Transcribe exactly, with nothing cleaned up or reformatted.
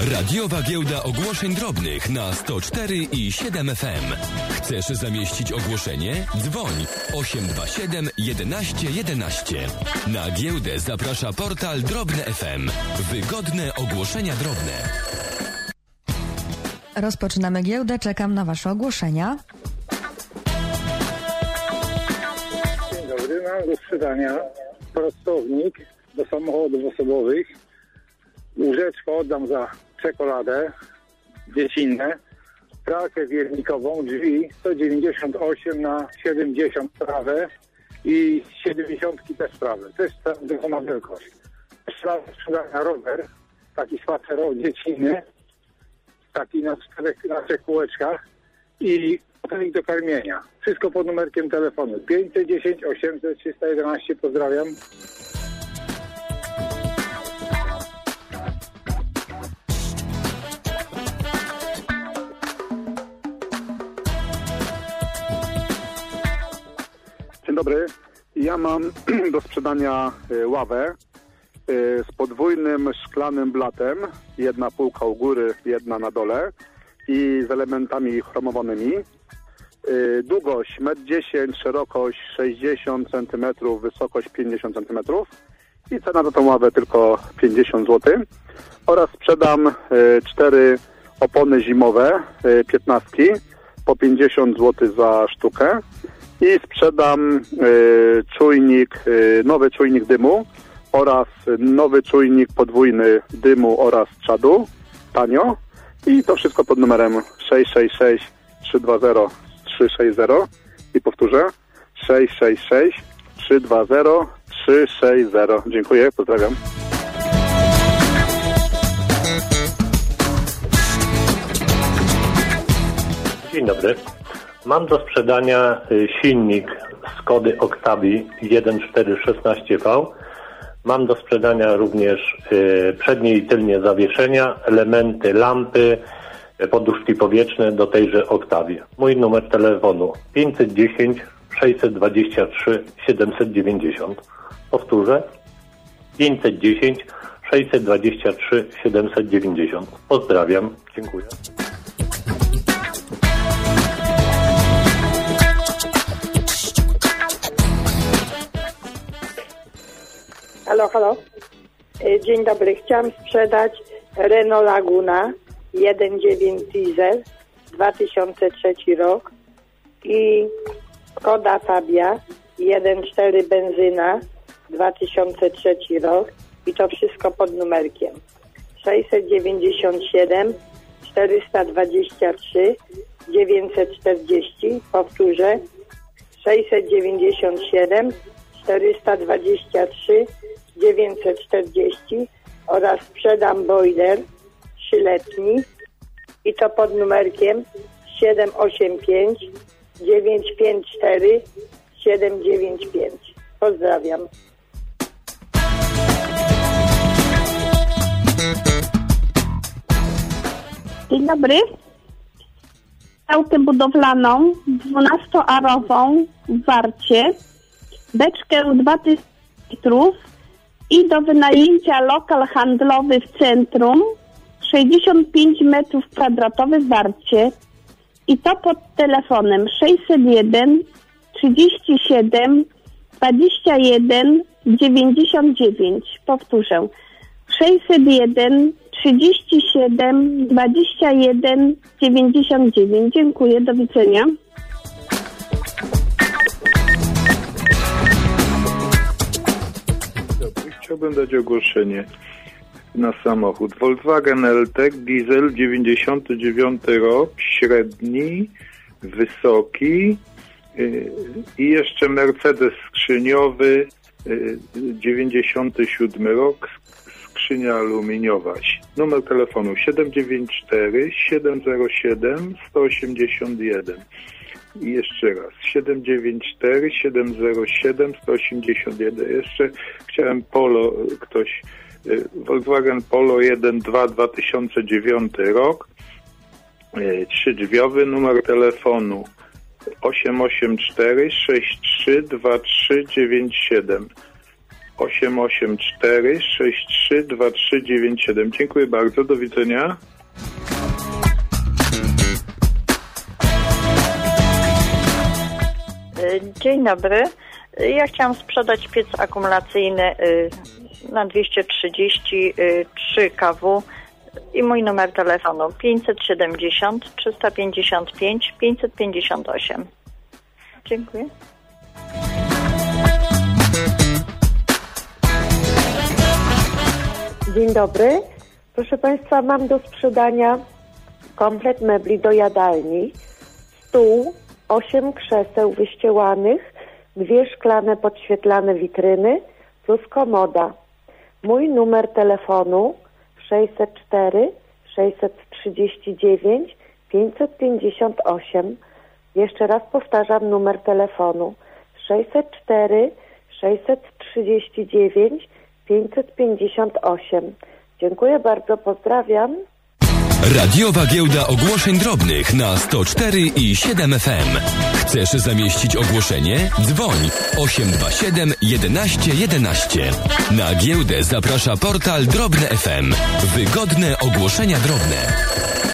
Radiowa Giełda Ogłoszeń Drobnych na sto cztery i siedem F M. Chcesz zamieścić ogłoszenie? Dzwoń osiem dwa siedem jedenaście jedenaście. Na giełdę zaprasza portal Drobne F M. Wygodne ogłoszenia drobne. Rozpoczynamy giełdę. Czekam na Wasze ogłoszenia. Dzień dobry. Mam do sprzedania prostownik do samochodów osobowych. Łóżeczko oddam za czekoladę dziecinne. Pralkę wiernikową, drzwi sto dziewięćdziesiąt osiem na siedemdziesiąt prawe i siedemdziesiąt też prawe. Też ta sama wielkość. Sprzedania rower, taki spacerowy dziecinny, taki na czterech, na trzech kółeczkach i fotelik do karmienia. Wszystko pod numerkiem telefonu pięćset dziesięć osiemset trzysta jedenaście. Pozdrawiam. Dzień dobry. Ja mam do sprzedania ławę z podwójnym szklanym blatem. Jedna półka u góry, jedna na dole i z elementami chromowanymi. Długość metr dziesięć, szerokość sześćdziesiąt centymetrów, wysokość pięćdziesiąt centymetrów i cena za tą ławę tylko pięćdziesiąt złotych. Oraz sprzedam cztery opony zimowe, piętnastki, po pięćdziesiąt złotych za sztukę. I sprzedam y, czujnik, y, nowy czujnik dymu oraz nowy czujnik podwójny dymu oraz czadu, tanio. I to wszystko pod numerem sześć sześć sześć trzy dwa zero trzy sześć zero. I powtórzę, sześć sześć sześć trzy dwa zero trzy sześć zero. Dziękuję, pozdrawiam. Dzień dobry. Mam do sprzedania silnik Skody Octavii jeden cztery szesnaście V. Mam do sprzedania również przednie i tylnie zawieszenia, elementy lampy, poduszki powietrzne do tejże Octavii. Mój numer telefonu pięćset dziesięć sześćset dwadzieścia trzy siedemset dziewięćdziesiąt. Powtórzę, pięćset dziesięć sześćset dwadzieścia trzy siedemset dziewięćdziesiąt. Pozdrawiam, dziękuję. Halo, halo. Dzień dobry. Chciałam sprzedać Renault Laguna jeden dziewięć diesel, dwa tysiące trzeci rok i Skoda Fabia jeden cztery benzyna, dwa tysiące trzeci rok i to wszystko pod numerkiem sześćset dziewięćdziesiąt siedem czterysta dwadzieścia trzy dziewięćset czterdzieści. Powtórzę, sześćset dziewięćdziesiąt siedem czterysta dwadzieścia trzy dziewięćset czterdzieści oraz sprzedam boiler trzyletni i to pod numerkiem siedem osiem pięć dziewięć pięć cztery siedem dziewięć pięć. Pozdrawiam. Dzień dobry. Działkę budowlaną dwunastoarową w Warcie, beczkę dwa tysiące litrów i do wynajęcia lokal handlowy w centrum sześćdziesiąt pięć metrów kwadratowych w Warcie i to pod telefonem sześćset jeden trzydzieści siedem dwadzieścia jeden dziewięćdziesiąt dziewięć. Powtórzę, sześćset jeden trzydzieści siedem dwadzieścia jeden dziewięćdziesiąt dziewięć. Dziękuję, do widzenia. Chciałbym dać ogłoszenie na samochód. Volkswagen L-Tech, diesel, dziewięćdziesiąty dziewiąty rok, średni, wysoki yy, i jeszcze Mercedes skrzyniowy, yy, dziewięćdziesiąty siódmy rok, skrzynia aluminiowa. Numer telefonu siedem dziewięć cztery siedem zero siedem sto osiemdziesiąt jeden. I jeszcze raz, siedem dziewięć cztery siedem zero siedem sto osiemdziesiąt jeden. Jeszcze chciałem Polo, ktoś, Volkswagen Polo jeden dwa dwa tysiące dziewiąty rok, trzydrzwiowy, numer telefonu osiem osiem cztery sześć trzy dwa trzy dziewięć siedem. osiem osiem cztery sześć trzy dwa trzy dziewięć siedem. Dziękuję bardzo, do widzenia. Dzień dobry. Ja chciałam sprzedać piec akumulacyjny na dwieście trzydzieści trzy K W i mój numer telefonu pięćset siedemdziesiąt trzysta pięćdziesiąt pięć pięćset pięćdziesiąt osiem. Dziękuję. Dzień dobry. Proszę Państwa, mam do sprzedania komplet mebli do jadalni, stół, osiem krzeseł wyścielanych, dwie szklane podświetlane witryny plus komoda. Mój numer telefonu sześćset cztery sześćset trzydzieści dziewięć pięćset pięćdziesiąt osiem. Jeszcze raz powtarzam numer telefonu sześćset cztery sześćset trzydzieści dziewięć pięćset pięćdziesiąt osiem. Dziękuję bardzo, pozdrawiam. Radiowa Giełda Ogłoszeń Drobnych na sto cztery i siedem F M. Chcesz zamieścić ogłoszenie? Dzwoń osiem dwa siedem jedenaście jedenaście. Na giełdę zaprasza portal Drobne F M. Wygodne ogłoszenia drobne.